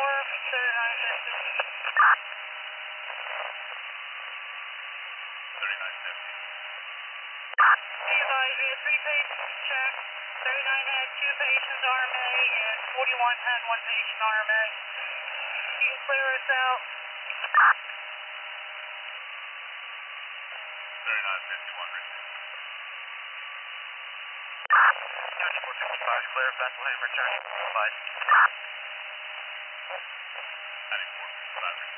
Advise me a 3-patient check. 39 had 2 patients RMA and 41 had 1 patient RMA. You can clear us out. 3951 receive. 9455 clear, Bethlehem returning. Bye. 9455 receive.